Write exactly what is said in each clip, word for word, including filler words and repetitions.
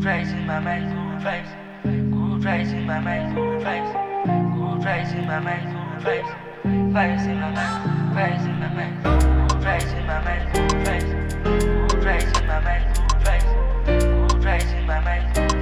vibes in my mind, good vibes. Good vibes in my mind, good vibes. Good vibes in my mind, good vibes. Vibes in my mind, vibes in my mind. Good vibes in my mind, good vibes. Good vibes in my mind, good vibes. Good vibes in my mind, good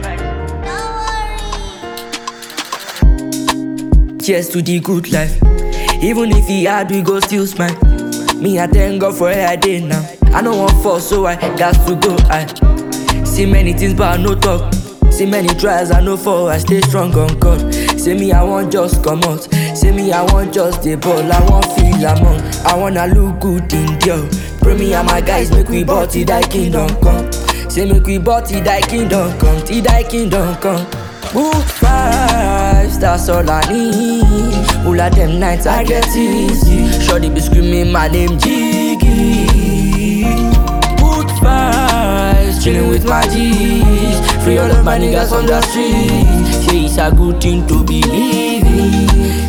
vibes. Cheers to the good life. Even if he hard, we go still smile. Me, I thank God for where I did now. I don't want fall, so I got to go. I see many things, but I no talk. See many trials, I no fall. I stay strong on God. Say me, I want just come out. Say me, I want just the ball. I want feel among. I wanna look good in there. Pray me and my guys, make we body thy kingdom come. Say make we body thy kingdom come. Till thy kingdom come. Good vibes, that's all I need. All of them nights I get easy. Shorty be screaming my name Jiggy. Good vibes, chilling with my G's. Free all of my niggas on the street. Say it's a good thing to believe in.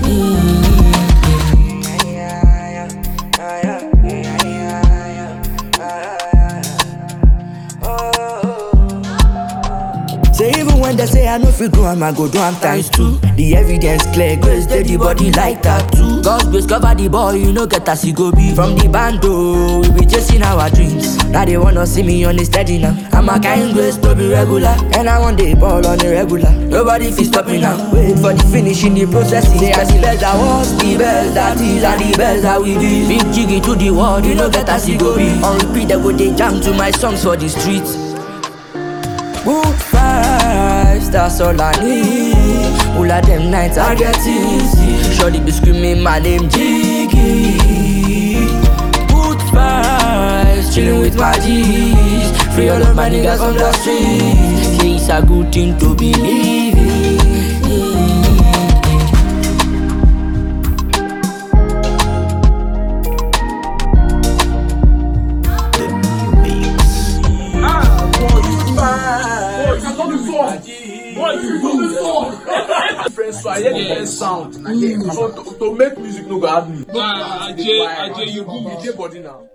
Say even when they say I no feel grow, I'ma go do am times two. The evidence clear, grace steady body like that too. God's grace cover the boy, you know get as he go be. From the bando, we be chasing our dreams. Now they wanna see me on the steady now. I'm a kind grace to be regular, and I want the ball on the regular. Nobody feel stop me now. Wait for the finish in the process. Say as the best that was, the best that is, and the best that we be. Big jiggy to the world, you know get as he go be. On repeat, they go they jam to my songs for the streets. Good vibes, that's all I need. All of them nights I get easy. Shorty be screaming my name Jiggy. Good vibes, chilling with my G's. Free all of my niggas on the street. Say it's a good thing to believe in. Friends, so I hear the best sound. So to, to make music no go hard me. Ah, Ajay, Ajay, you good. You get body now.